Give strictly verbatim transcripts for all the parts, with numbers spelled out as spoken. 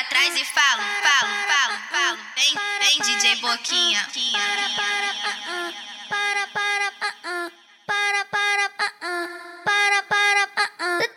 trás e falo, falo, falo, falo. Vem, vem D J Boquinha. Para, para, para, para, para, para, para, para,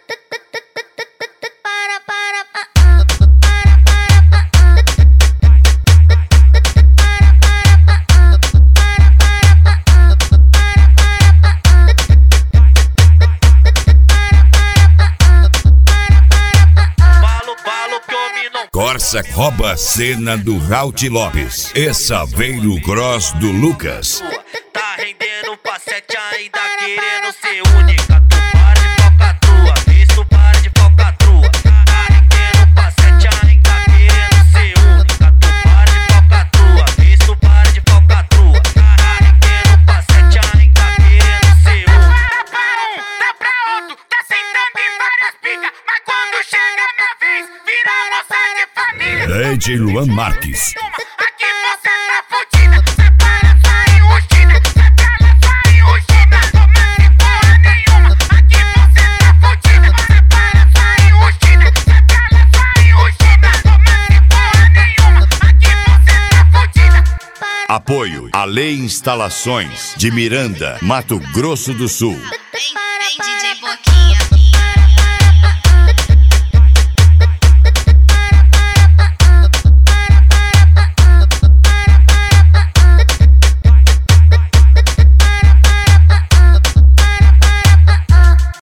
Corsa rouba a cena do Raut Lopes. Essa veio no cross do Lucas. Tá rendendo passete ainda querendo ser única. Tu para de falcatrua, isso para de falcatrua. Tá rendendo passete ainda querendo ser única. Tu para de falcatrua, isso para de falcatrua. Tá rendendo passete ainda querendo ser única. Para pra um, dá pra outro, tá sentando em várias picas. Mas quando chega a minha vez, vira moça de família. D J Luan Marques. Aqui você tá fudida, cê para sua enrugida, cê para sua enrugida, não mete porra nenhuma. Aqui você tá fudida, cê para sua enrugida, cê para sua enrugida, não mete porra nenhuma. Aqui você tá fudida. Apoio a Lei Instalações de Miranda, Mato Grosso do Sul.